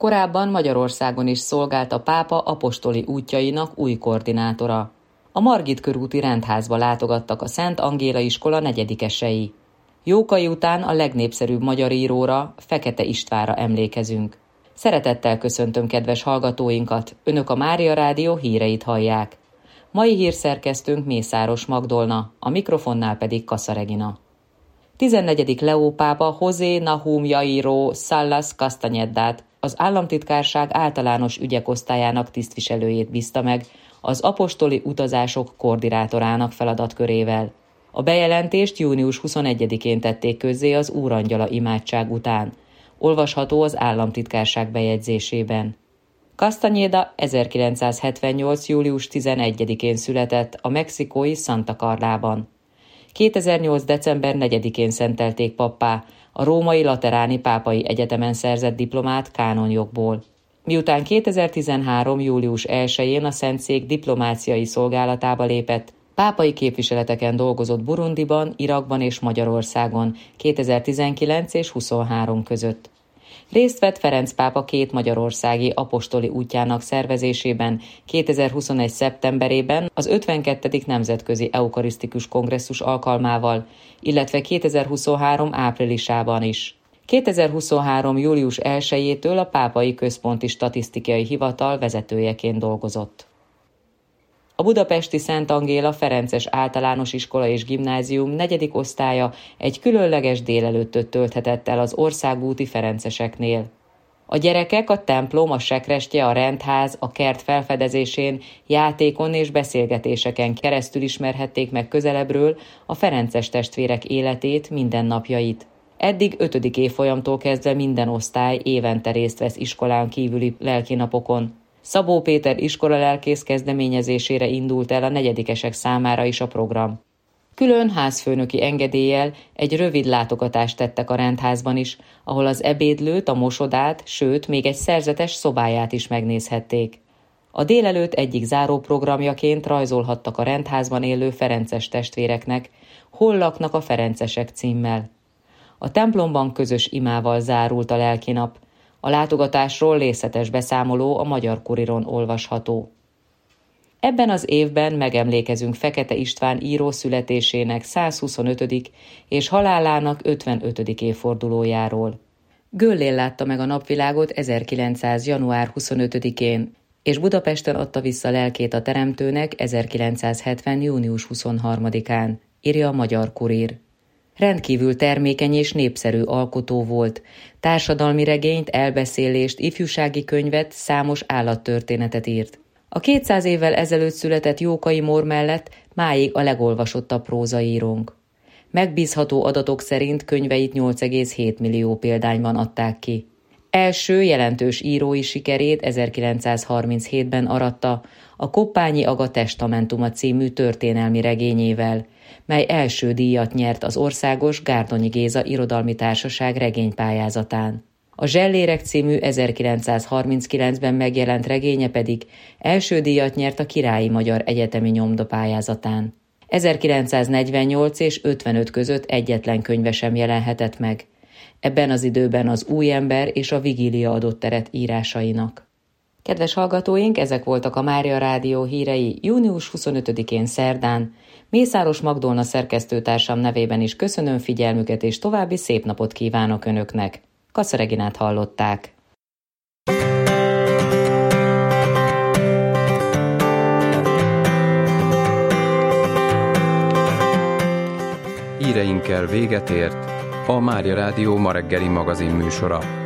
Korábban Magyarországon is szolgált a pápa apostoli útjainak új koordinátora. A Margit körúti rendházba látogattak a Szent Angéla iskola negyedikesei. Jókai után a legnépszerűbb magyar íróra, Fekete Istvánra emlékezünk. Szeretettel köszöntöm kedves hallgatóinkat, Önök a Mária Rádió híreit hallják. Mai hírszerkesztőnk Mészáros Magdolna, a mikrofonnál pedig Kassa Regina. 14. Leó pápa José Nahum Jairo Salas Castañedát, az államtitkárság általános ügyek osztályának tisztviselőjét bízta meg az apostoli utazások koordinátorának feladatkörével. A bejelentést június 21-én tették közzé az Úrangyala imádság után. Olvasható az államtitkárság bejegyzésében. Castañeda 1978. július 11-én született a mexikói Santa Carlában. 2008. december 4-én szentelték pappá, a római Lateráni Pápai Egyetemen szerzett diplomát kánonjogból. Miután 2013. július 1-én a Szentszék diplomáciai szolgálatába lépett, pápai képviseleteken dolgozott Burundiban, Irakban és Magyarországon 2019 és 23 között. Részt vett Ferenc pápa két magyarországi apostoli útjának szervezésében 2021. szeptemberében az 52. Nemzetközi Eukarisztikus Kongresszus alkalmával, illetve 2023. áprilisában is. 2023. július 1-től a Pápai Központi Statisztikai Hivatal vezetőjeként dolgozott. A budapesti Szent Angéla Ferences Általános Iskola és Gimnázium 4. osztálya egy különleges délelőttöt tölthetett el az országúti ferenceseknél. A gyerekek a templom, a sekrestye, a rendház, a kert felfedezésén, játékon és beszélgetéseken keresztül ismerhették meg közelebbről a ferences testvérek életét, mindennapjait. Eddig 5. évfolyamtól kezdve minden osztály évente részt vesz iskolán kívüli lelkinapokon. Szabó Péter iskolalelkész kezdeményezésére indult el a negyedikesek számára is a program. Külön házfőnöki engedéllyel egy rövid látogatást tettek a rendházban is, ahol az ebédlőt, a mosodát, sőt, még egy szerzetes szobáját is megnézhették. A délelőtt egyik záróprogramjaként rajzolhattak a rendházban élő ferences testvéreknek, Hol laknak a ferencesek címmel. A templomban közös imával zárult a lelkinap. A látogatásról részletes beszámoló a Magyar Kuriron olvasható. Ebben az évben megemlékezünk Fekete István író születésének 125. és halálának 55. évfordulójáról. Göllén látta meg a napvilágot 1900. január 25-én, és Budapesten adta vissza lelkét a Teremtőnek 1970. június 23-án, írja a Magyar Kurír. Rendkívül termékeny és népszerű alkotó volt, társadalmi regényt, elbeszélést, ifjúsági könyvet, számos állattörténetet írt. A 200 évvel ezelőtt született Jókai Mór mellett máig a legolvasottabb prózaírónk. Megbízható adatok szerint könyveit 8,7 millió példányban adták ki. Első jelentős írói sikerét 1937-ben aratta a Koppányi Aga Testamentuma című történelmi regényével, mely első díjat nyert az Országos Gárdonyi Géza Irodalmi Társaság regénypályázatán. A Zsellérek című 1939-ben megjelent regénye pedig első díjat nyert a Királyi Magyar Egyetemi Nyomda pályázatán. 1948 és 55 között egyetlen könyve sem jelenhetett meg. Ebben az időben az Új ember és a Vigília adott teret írásainak. Kedves hallgatóink, ezek voltak a Mária Rádió hírei június 25-én szerdán. Mészáros Magdolna szerkesztőtársam nevében is köszönöm figyelmüket, és további szép napot kívánok Önöknek. Kassa Reginát hallották. Híreinkkel véget ért a Mária Rádió ma reggeli magazin műsora.